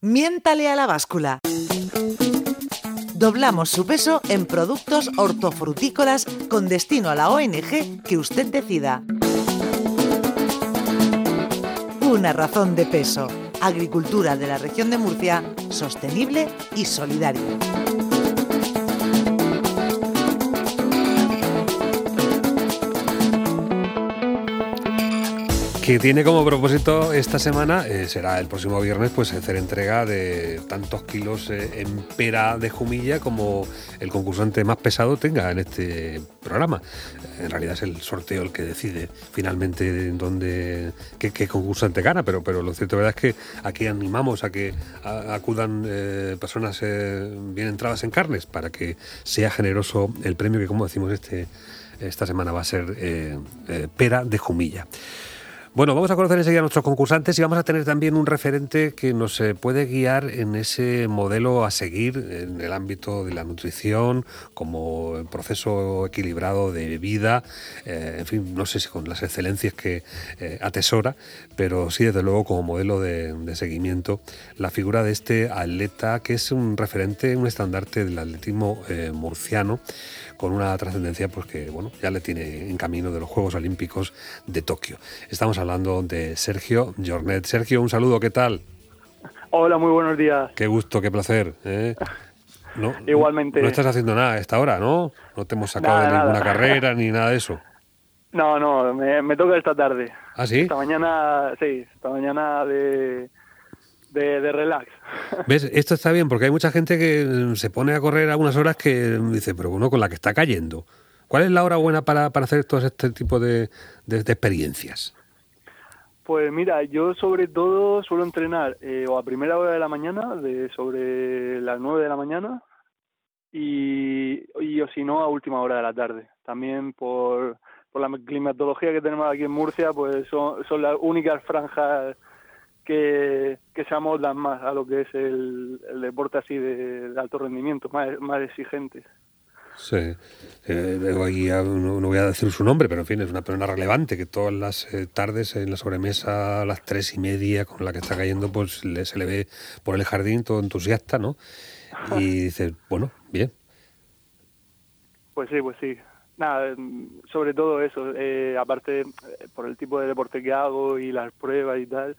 Miéntale a la báscula. Doblamos su peso en productos hortofrutícolas con destino a la ONG que usted decida. Una razón de peso. Agricultura de la región de Murcia, sostenible y solidaria. Que tiene como propósito esta semana, será el próximo viernes, pues hacer entrega de tantos kilos en pera de Jumilla como el concursante más pesado tenga en este programa. En realidad es el sorteo el que decide finalmente qué concursante gana, pero lo cierto es que aquí animamos a que acudan personas bien entradas en carnes para que sea generoso el premio que, como decimos, esta semana va a ser pera de Jumilla. Bueno, vamos a conocer enseguida a nuestros concursantes y vamos a tener también un referente que nos puede guiar en ese modelo a seguir en el ámbito de la nutrición, como el proceso equilibrado de vida, en fin, no sé si con las excelencias que atesora, pero sí, desde luego, como modelo de seguimiento, la figura de este atleta que es un referente, un estandarte del atletismo murciano, con una trascendencia pues que bueno, ya le tiene en camino de los Juegos Olímpicos de Tokio. Estamos hablando de Sergio Jornet. Sergio, un saludo, ¿qué tal? Hola, muy buenos días. Qué gusto, qué placer. No, Igualmente. No estás haciendo nada a esta hora, ¿no? No te hemos sacado de ninguna carrera ni nada de eso. No, me toca esta tarde. ¿Ah, sí? Esta mañana de relax. ¿Ves? Esto está bien porque hay mucha gente que se pone a correr a unas horas que dice, pero bueno, con la que está cayendo. ¿Cuál es la hora buena para hacer todo este tipo de experiencias? Pues mira, yo sobre todo suelo entrenar o a primera hora de la mañana, sobre las 9 de la mañana, y o si no, a última hora de la tarde. También por la climatología que tenemos aquí en Murcia, pues son las únicas franjas que se amoldan más a lo que es el deporte así de alto rendimiento, más exigentes. Sí, veo aquí, no voy a decir su nombre, pero en fin, es una persona relevante que todas las tardes en la sobremesa a las 3:30 con la que está cayendo, pues se le ve por el jardín todo entusiasta, ¿no? Y dices, bueno, bien. Pues sí. Nada, sobre todo eso, aparte por el tipo de deporte que hago y las pruebas y tal,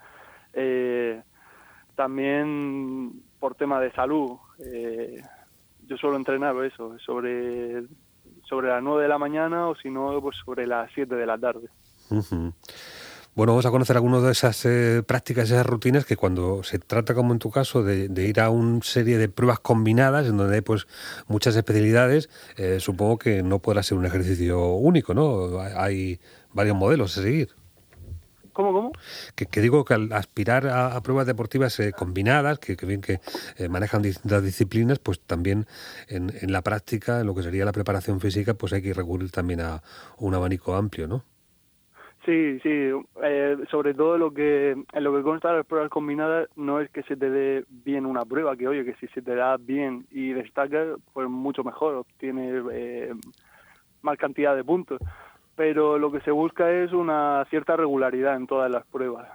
también por tema de salud. Yo suelo entrenar eso, sobre las 9 de la mañana o si no, pues sobre las 7 de la tarde. Uh-huh. Bueno, vamos a conocer algunas de esas prácticas, esas rutinas que cuando se trata, como en tu caso, de ir a una serie de pruebas combinadas, en donde hay pues muchas especialidades, supongo que no podrá ser un ejercicio único, ¿no? Hay varios modelos a seguir. ¿Cómo? Que digo que al aspirar a pruebas deportivas combinadas, que manejan distintas disciplinas, pues también en la práctica, en lo que sería la preparación física, pues hay que recurrir también a un abanico amplio, ¿no? Sí, sobre todo en lo que consta de las pruebas combinadas no es que se te dé bien una prueba, que oye, que si se te da bien y destacas, pues mucho mejor, obtienes más cantidad de puntos, pero lo que se busca es una cierta regularidad en todas las pruebas.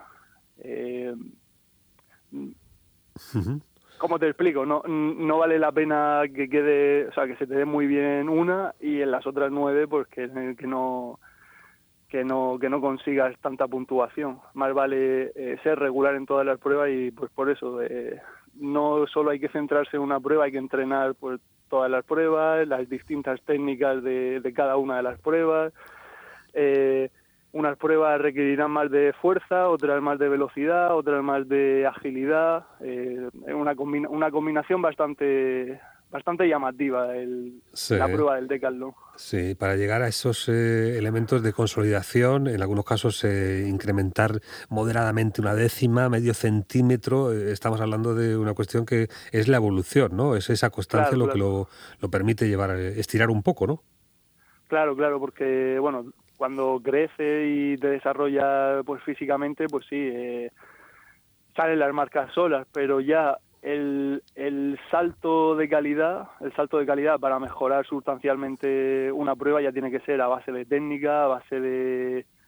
Uh-huh. ¿Cómo te explico? No vale la pena que quede, o sea, que se te dé muy bien una y en las otras 9 pues que no consigas tanta puntuación. Más vale ser regular en todas las pruebas y pues por eso no solo hay que centrarse en una prueba, hay que entrenar pues todas las pruebas, las distintas técnicas de cada una de las pruebas. Unas pruebas requerirán más de fuerza, otras más de velocidad, otras más de agilidad. Una combinación bastante llamativa la prueba del Decathlon. Sí, para llegar a esos elementos de consolidación, en algunos casos incrementar moderadamente una décima, medio centímetro, estamos hablando de una cuestión que es la evolución, ¿no? Es esa constancia Claro, lo que lo permite estirar un poco, ¿no? Claro, porque, bueno, cuando crece y te desarrollas pues físicamente, pues sí, salen las marcas solas, pero ya el salto de calidad para mejorar sustancialmente una prueba ya tiene que ser a base de técnica, a base de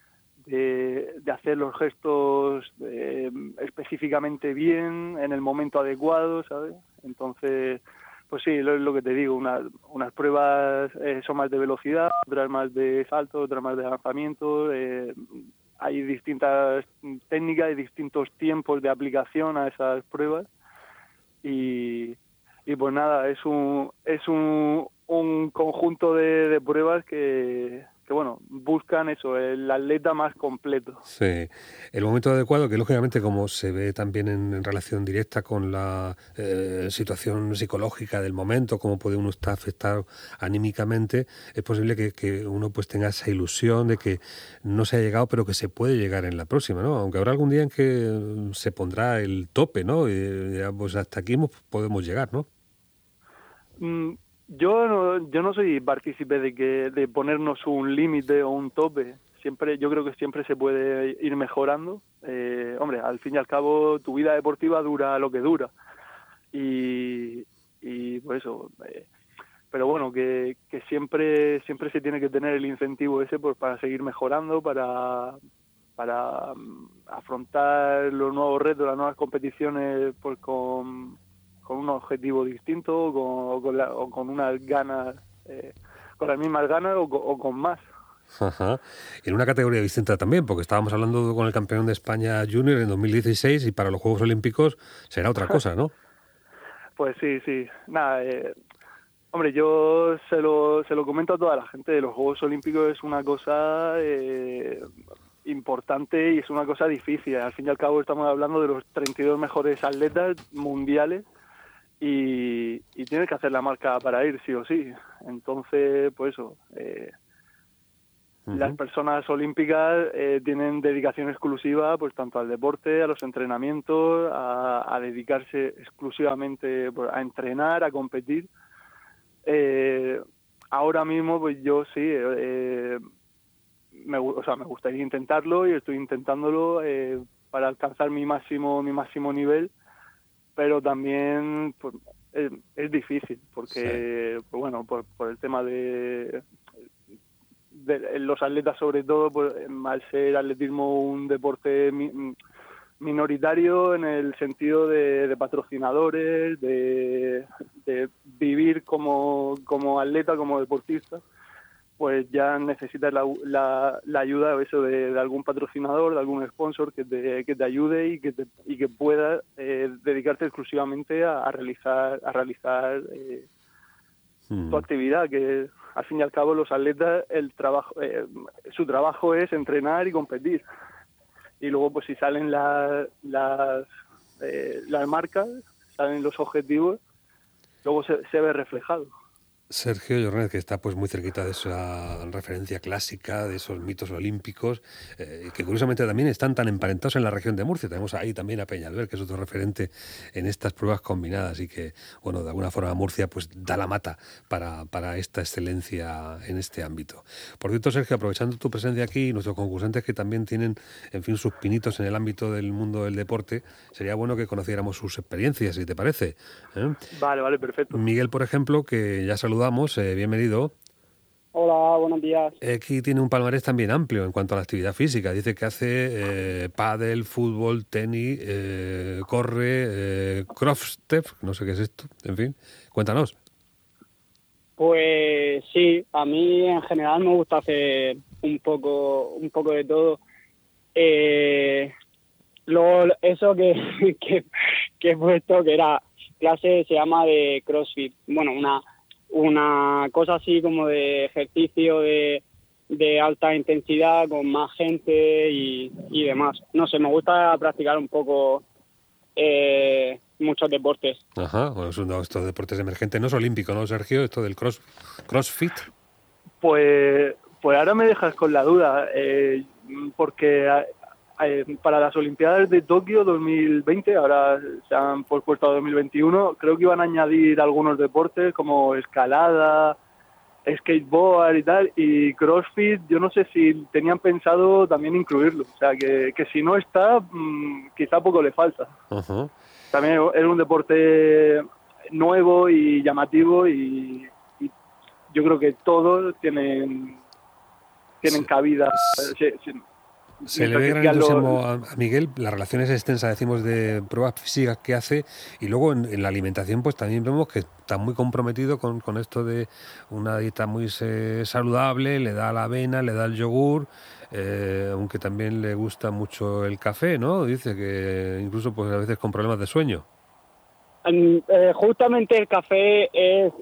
de hacer los gestos específicamente bien, en el momento adecuado, ¿sabes? Entonces, pues sí, lo que te digo, unas pruebas son más de velocidad, otras más de salto, otras más de lanzamiento. Hay distintas técnicas y distintos tiempos de aplicación a esas pruebas. Y pues nada, es un conjunto de pruebas que bueno, buscan eso, el atleta más completo. Sí, el momento adecuado, que lógicamente como se ve también en relación directa con la situación psicológica del momento, cómo puede uno estar afectado anímicamente, es posible que uno pues tenga esa ilusión de que no se ha llegado, pero que se puede llegar en la próxima, ¿no? Aunque habrá algún día en que se pondrá el tope, ¿no? Y ya, pues hasta aquí podemos llegar, ¿no? Yo no soy partícipe de ponernos un límite o un tope. Yo creo que siempre se puede ir mejorando. Hombre, al fin y al cabo tu vida deportiva dura lo que dura y pues eso. Pero bueno, que siempre se tiene que tener el incentivo ese pues para seguir mejorando, para afrontar los nuevos retos, las nuevas competiciones pues con un objetivo distinto o con unas ganas, con las mismas ganas o con más. Ajá. En una categoría distinta también, porque estábamos hablando con el campeón de España Junior en 2016 y para los Juegos Olímpicos será otra cosa, ¿no? Pues sí. Nada, hombre, yo se lo comento a toda la gente, de los Juegos Olímpicos es una cosa importante y es una cosa difícil. Al fin y al cabo estamos hablando de los 32 mejores atletas mundiales y tienes que hacer la marca para ir sí o sí. Entonces, pues eso, las personas olímpicas tienen dedicación exclusiva pues tanto al deporte, a los entrenamientos, a dedicarse exclusivamente pues, a entrenar, a competir. Ahora mismo pues yo sí me gustaría intentarlo y estoy intentándolo para alcanzar mi máximo nivel, pero también pues, es difícil porque sí. Pues, bueno, por el tema de los atletas sobre todo, pues, al ser atletismo un deporte minoritario en el sentido de patrocinadores, de vivir como atleta, como deportista, pues ya necesitas la ayuda eso de algún patrocinador, de algún sponsor que te ayude y que pueda dedicarte exclusivamente a realizar tu actividad, que al fin y al cabo los atletas su trabajo es entrenar y competir. Y luego pues si salen las marcas, salen los objetivos, luego se ve reflejado. Sergio Llornet, que está pues muy cerquita de esa referencia clásica, de esos mitos olímpicos, que curiosamente también están tan emparentados en la región de Murcia. Tenemos ahí también a Peñalver, que es otro referente en estas pruebas combinadas y que, bueno, de alguna forma Murcia pues da la mata para esta excelencia en este ámbito. Por cierto, Sergio, aprovechando tu presencia aquí, nuestros concursantes que también tienen, en fin, sus pinitos en el ámbito del mundo del deporte, sería bueno que conociéramos sus experiencias, si te parece. Vale, perfecto. Miguel, por ejemplo, que ya saludamos, bienvenido. Hola, buenos días. Aquí tiene un palmarés también amplio en cuanto a la actividad física. Dice que hace pádel, fútbol, tenis, corre, crossfit, no sé qué es esto, en fin, cuéntanos. Pues sí, a mí en general me gusta hacer un poco de todo. Luego eso que he puesto, que era clase, se llama de CrossFit. Bueno, una cosa así como de ejercicio de alta intensidad con más gente y demás. No sé, me gusta practicar un poco muchos deportes. Ajá, bueno, estos deportes emergentes no es olímpico, ¿no, Sergio? Esto del CrossFit. Pues ahora me dejas con la duda, porque para las Olimpiadas de Tokio 2020, ahora se han pospuesto a 2021, creo que iban a añadir algunos deportes como escalada, skateboard y tal, y CrossFit, yo no sé si tenían pensado también incluirlo, o sea que si no está, quizá poco le falta. Uh-huh. También es un deporte nuevo y llamativo y yo creo que todos tienen cabida. Sí. Se le ve gran entusiasmo a Miguel. La relación es extensa, decimos, de pruebas físicas que hace, y luego en la alimentación pues también vemos que está muy comprometido con esto de una dieta muy saludable. Le da la avena, le da el yogur, aunque también le gusta mucho el café, ¿no? Dice que incluso pues a veces con problemas de sueño. Justamente el café es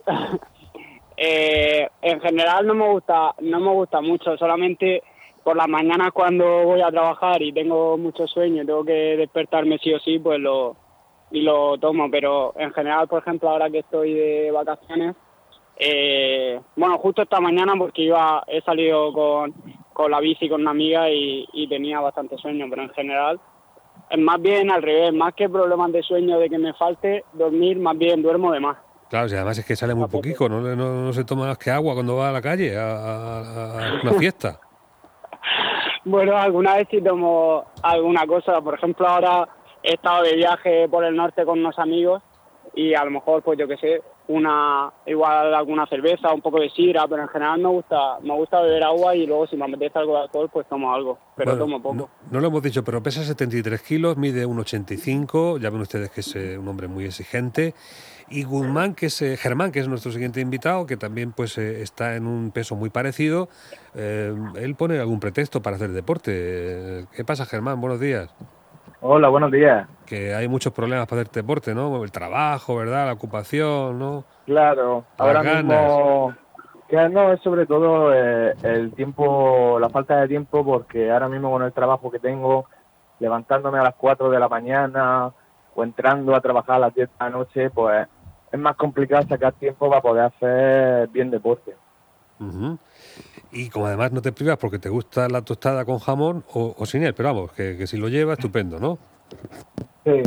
en general no me gusta mucho, solamente por las mañanas cuando voy a trabajar y tengo mucho sueño y tengo que despertarme sí o sí, pues lo tomo. Pero en general, por ejemplo, ahora que estoy de vacaciones, bueno, justo esta mañana porque he salido con la bici con una amiga y tenía bastante sueño, pero en general es más bien al revés, más que problemas de sueño de que me falte dormir, más bien duermo de más. Claro, y además es que sale muy poquito, no se toma más que agua cuando va a la calle a una fiesta. Bueno, alguna vez sí tomo alguna cosa. Por ejemplo, ahora he estado de viaje por el norte con unos amigos y a lo mejor, pues yo qué sé, igual alguna cerveza, un poco de sidra, pero en general me gusta beber agua y luego si me apetece algo de alcohol, pues tomo algo, pero bueno, tomo poco. No lo hemos dicho, pero pesa 73 kilos, mide 1,85, ya ven ustedes que es un hombre muy exigente. Y Germán, que es nuestro siguiente invitado, que también pues está en un peso muy parecido, él pone algún pretexto para hacer deporte. ¿Qué pasa, Germán? Buenos días. Hola, buenos días. Que hay muchos problemas para hacer deporte, ¿no? El trabajo, ¿verdad? La ocupación, ¿no? Claro, ahora mismo que no es sobre todo el tiempo, la falta de tiempo, porque ahora mismo con el trabajo que tengo, levantándome a las 4 de la mañana o entrando a trabajar a las 10 de la noche, pues es más complicado sacar tiempo para poder hacer bien deporte. Uh-huh. Y como además no te privas porque te gusta la tostada con jamón o sin él, pero vamos, que si lo lleva, estupendo, ¿no? Sí.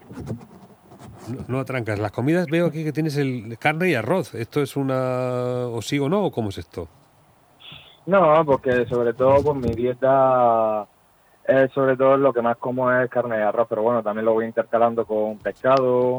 No atrancas. Las comidas veo aquí que tienes el carne y arroz. ¿Esto es o sí o no? ¿O cómo es esto? No, porque sobre todo pues mi dieta sobre todo lo que más como es carne y arroz, pero bueno, también lo voy intercalando con pescado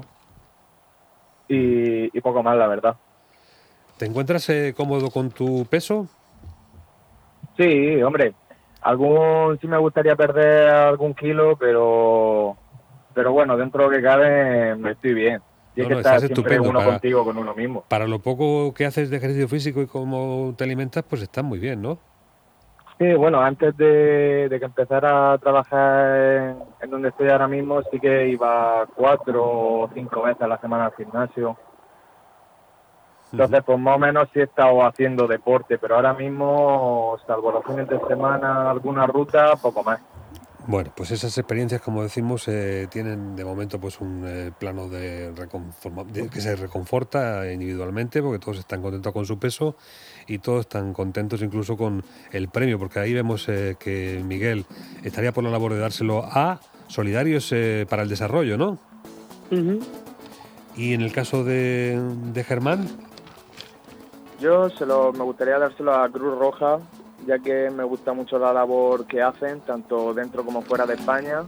y poco más, la verdad. ¿Te encuentras cómodo con tu peso? Sí, hombre, sí me gustaría perder algún kilo, pero bueno, dentro de lo que cabe me estoy bien. Tienes que estar siempre uno contigo, con uno mismo. Para lo poco que haces de ejercicio físico y cómo te alimentas, pues estás muy bien, ¿no? Sí, bueno, antes de que empezara a trabajar en donde estoy ahora mismo, sí que iba 4 o 5 veces a la semana al gimnasio. Entonces, pues más o menos sí he estado haciendo deporte, pero ahora mismo, salvo los fines de semana, alguna ruta, poco más. Bueno, pues esas experiencias, como decimos, tienen de momento pues un plano que se reconforta individualmente, porque todos están contentos con su peso y todos están contentos incluso con el premio, porque ahí vemos que Miguel estaría por la labor de dárselo a Solidarios para el Desarrollo, ¿no? Uh-huh. Y en el caso de Germán... Yo me gustaría dárselo a Cruz Roja, ya que me gusta mucho la labor que hacen, tanto dentro como fuera de España.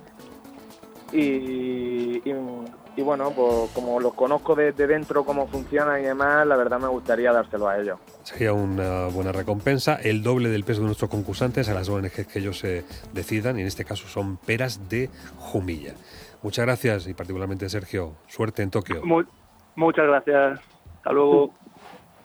Y bueno, pues como los conozco desde dentro, cómo funcionan y demás, la verdad me gustaría dárselo a ellos. Sería una buena recompensa, el doble del peso de nuestros concursantes a las ONGs que ellos decidan, y en este caso son Peras de Jumilla. Muchas gracias, y particularmente Sergio, suerte en Tokio. Muchas gracias, hasta luego.